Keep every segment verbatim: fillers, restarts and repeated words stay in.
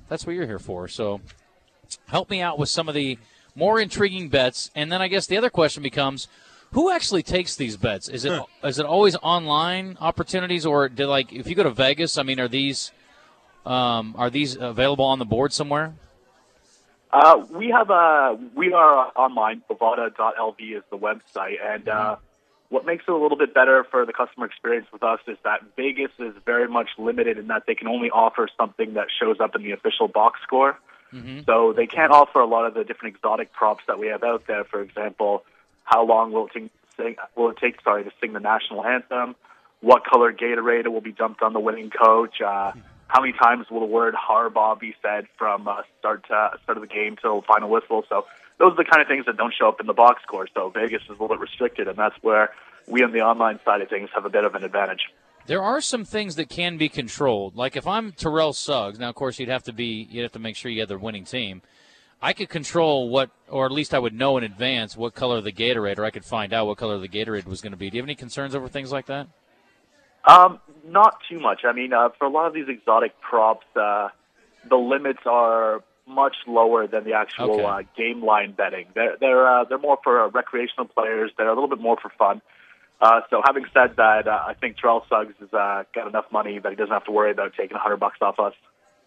That's what you're here for. So help me out with some of the more intriguing bets. And then I guess the other question becomes, who actually takes these bets? Is it huh. is it always online opportunities, or do, like if you go to Vegas, I mean, are these um, are these available on the board somewhere? Uh, we have a we are online. Bovada dot L V is the website, and mm-hmm. uh, what makes it a little bit better for the customer experience with us is that Vegas is very much limited in that they can only offer something that shows up in the official box score. Mm-hmm. So they can't offer a lot of the different exotic props that we have out there. For example, how long will it take, sing, will it take sorry, to sing the national anthem? What color Gatorade will be dumped on the winning coach? Uh, how many times will the word Harbaugh be said from uh, start to start of the game till final whistle? So those are the kind of things that don't show up in the box score. So Vegas is a little bit restricted, and that's where we on the online side of things have a bit of an advantage. There are some things that can be controlled. Like if I'm Terrell Suggs, now of course you'd have to be you'd have to make sure you had the winning team. I could control what, or at least I would know in advance what color the Gatorade, or I could find out what color the Gatorade was going to be. Do you have any concerns over things like that? Um, not too much. I mean, uh, for a lot of these exotic props, uh, the limits are much lower than the actual okay. uh, game line betting. They're they're uh, they're more for uh, recreational players. They're a little bit more for fun. Uh, so having said that, uh, I think Terrell Suggs has uh, got enough money that he doesn't have to worry about taking a hundred bucks off us.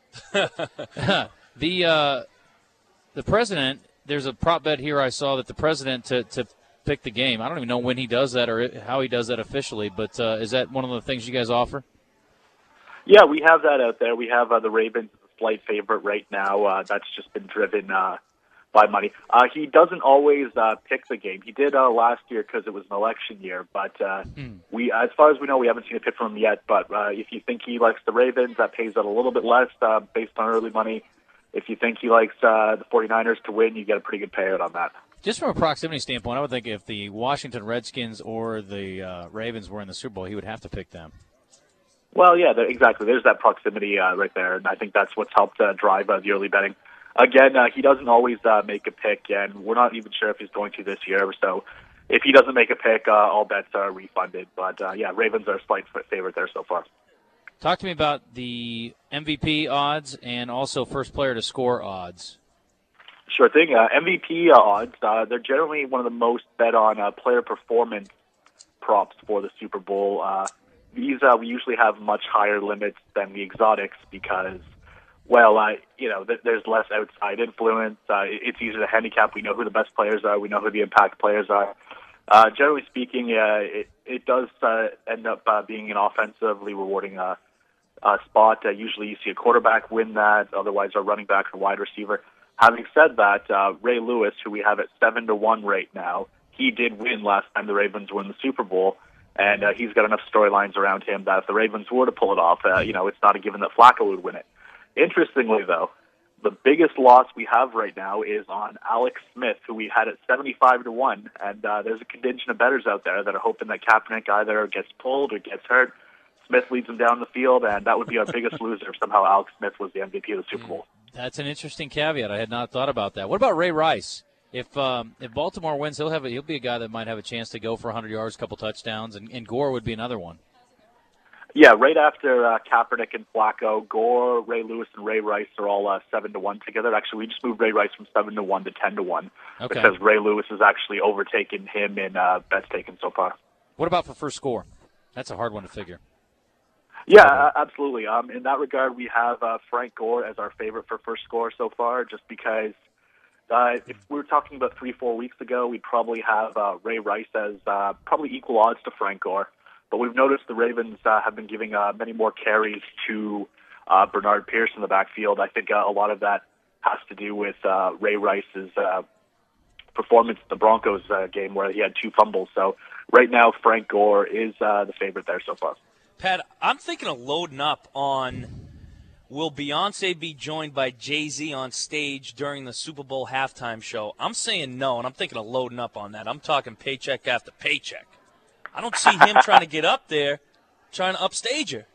the uh, the president, there's a prop bet here I saw that the president to, to pick the game. I don't even know when he does that or how he does that officially, but uh, is that one of the things you guys offer? Yeah, we have that out there. We have uh, the Ravens slight favorite right now. Uh, that's just been driven uh, by money. Uh, he doesn't always uh, pick the game. He did uh, last year because it was an election year, but uh, mm. we, as far as we know, we haven't seen a pick from him yet. But uh, if you think he likes the Ravens, that pays out a little bit less uh, based on early money. If you think he likes uh, the 49ers to win, you get a pretty good payout on that. Just from a proximity standpoint, I would think if the Washington Redskins or the uh, Ravens were in the Super Bowl, he would have to pick them. Well, yeah, exactly. There's that proximity uh, right there, and I think that's what's helped uh, drive uh, the early betting. Again, uh, he doesn't always uh, make a pick, and we're not even sure if he's going to this year. So if he doesn't make a pick, uh, all bets are refunded. But, uh, yeah, Ravens are a slight favorite there so far. Talk to me about the M V P odds and also first player to score odds. Sure thing. Uh, M V P uh, odds, uh, they're generally one of the most bet on uh, player performance props for the Super Bowl. Uh, these uh, we usually have much higher limits than the exotics because, well, uh, you know, th- there's less outside influence. Uh, it's easier to handicap. We know who the best players are. We know who the impact players are. Uh, generally speaking, uh, it, it does uh, end up uh, being an offensively rewarding uh, uh, spot. Uh, usually you see a quarterback win that, otherwise a running back or wide receiver. Having said that, uh, Ray Lewis, who we have at seven to one right now, he did win last time the Ravens were in the Super Bowl, and uh, he's got enough storylines around him that if the Ravens were to pull it off, uh, you know, it's not a given that Flacco would win it. Interestingly, though, the biggest loss we have right now is on Alex Smith, who we had at seventy-five to one, and uh, there's a contingent of bettors out there that are hoping that Kaepernick either gets pulled or gets hurt. Smith leads him down the field, and that would be our biggest loser if somehow Alex Smith was the M V P of the Super Bowl. That's an interesting caveat. I had not thought about that. What about Ray Rice? If um, if Baltimore wins, he'll have a, he'll be a guy that might have a chance to go for one hundred yards, a couple touchdowns, and, and Gore would be another one. Yeah, right after uh, Kaepernick and Flacco, Gore, Ray Lewis, and Ray Rice are all uh, seven to one together. Actually, we just moved Ray Rice from seven to one to ten to one okay. because Ray Lewis has actually overtaken him in uh, bets taken so far. What about for first score? That's a hard one to figure. Yeah, uh, absolutely. Um, in that regard, we have uh, Frank Gore as our favorite for first score so far, just because uh, if we were talking about three, four weeks ago, we'd probably have uh, Ray Rice as uh, probably equal odds to Frank Gore. But we've noticed the Ravens uh, have been giving uh, many more carries to uh, Bernard Pierce in the backfield. I think uh, a lot of that has to do with uh, Ray Rice's uh, performance in the Broncos uh, game where he had two fumbles. So right now, Frank Gore is uh, the favorite there so far. Pat, I'm thinking of loading up on will Beyonce be joined by Jay-Z on stage during the Super Bowl halftime show? I'm saying no, and I'm thinking of loading up on that. I'm talking paycheck after paycheck. I don't see him trying to get up there, trying to upstage her.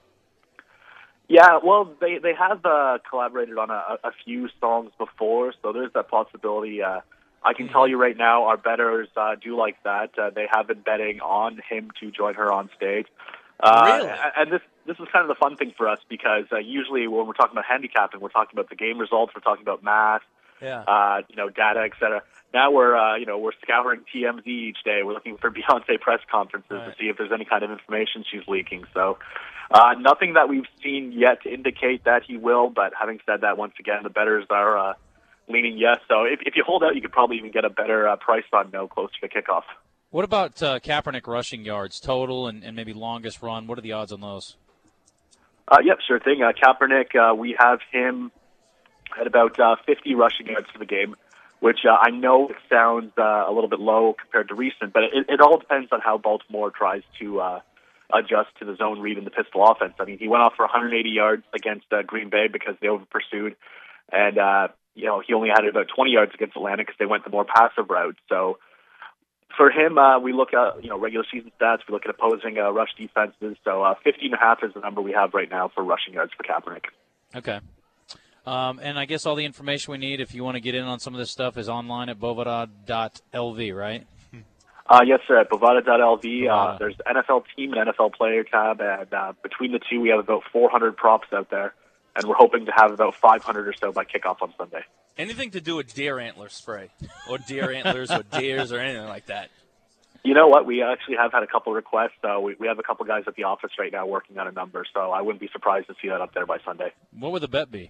Yeah, well, they, they have uh, collaborated on a, a few songs before, so there's that possibility. Uh, I can mm-hmm. tell you right now, our bettors uh, do like that. Uh, they have been betting on him to join her on stage. Uh, really? And this, this is kind of the fun thing for us because uh, usually when we're talking about handicapping, we're talking about the game results, we're talking about math, Yeah. uh, you know, data, et cetera. Now we're, uh, you know, we're scouring T M Z each day. We're looking for Beyonce press conferences Right. to see if there's any kind of information she's leaking. So uh, nothing that we've seen yet to indicate that he will, but having said that, once again, the bettors are uh, leaning yes. So if, if you hold out, you could probably even get a better uh, price on no closer to kickoff. What about uh, Kaepernick rushing yards total and, and maybe longest run? What are the odds on those? Uh, yep, sure thing. Uh, Kaepernick, uh, we have him at about uh, fifty rushing yards for the game, which uh, I know it sounds uh, a little bit low compared to recent, but it, it all depends on how Baltimore tries to uh, adjust to the zone read and the pistol offense. I mean, he went off for one hundred eighty yards against uh, Green Bay because they over pursued, and uh, you know he only had about twenty yards against Atlanta because they went the more passive route. So for him, uh, we look at you know regular season stats. We look at opposing uh, rush defenses. So uh, fifty and a half is the number we have right now for rushing yards for Kaepernick. Okay. Um, and I guess all the information we need, if you want to get in on some of this stuff, is online at bovada dot l v, right? Uh, yes, sir. At bovada dot l v, uh, Bovada. there's N F L team and N F L player tab, and uh, between the two, we have about four hundred props out there, and we're hoping to have about five hundred or so by kickoff on Sunday. Anything to do with deer antler spray or deer antlers or deers or anything like that? You know what? We actually have had a couple requests. Uh, we, we have a couple guys at the office right now working on a number, so I wouldn't be surprised to see that up there by Sunday. What would the bet be?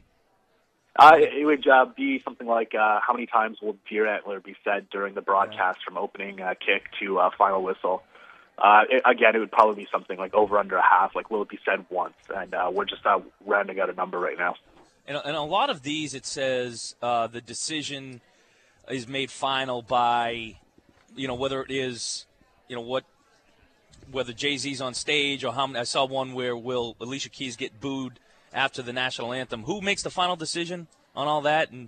Uh, it, it would uh, be something like uh, how many times will deer antler be said during the broadcast from opening uh, kick to uh, final whistle. Uh, it, again, it would probably be something like over under a half, like will it be said once? And uh, we're just uh, rounding out a number right now. And, and a lot of these, it says uh, the decision is made final by, you know, whether it is, you know, what, whether Jay-Z's on stage or how many. I saw one where will Alicia Keys get booed after the national anthem. Who makes the final decision on all that? And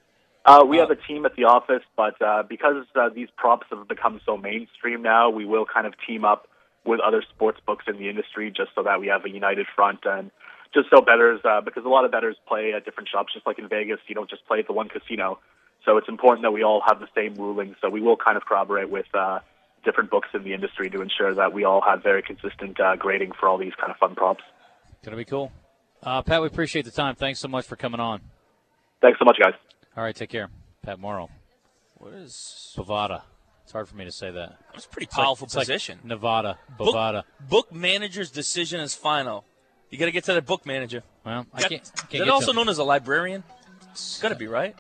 Uh, we Uh, have a team at the office, but uh, because uh, these props have become so mainstream now, we will kind of team up with other sports books in the industry just so that we have a united front and just so bettors, uh, because a lot of bettors play at different shops, just like in Vegas, you don't just play at the one casino. So it's important that we all have the same ruling. So we will kind of corroborate with uh, different books in the industry to ensure that we all have very consistent uh, grading for all these kind of fun props. Going to be cool. Uh, Pat, we appreciate the time. Thanks so much for coming on. Thanks so much, guys. All right, take care. Pat Morrow. what is Bovada. It's hard for me to say that. it's a pretty It's like- powerful it's like position. Nevada. book, Bovada. book manager's decision is final. You got to get to that book manager. Well, I Got- can't, I can't is get that to also him. known as a librarian? It's got to be, right?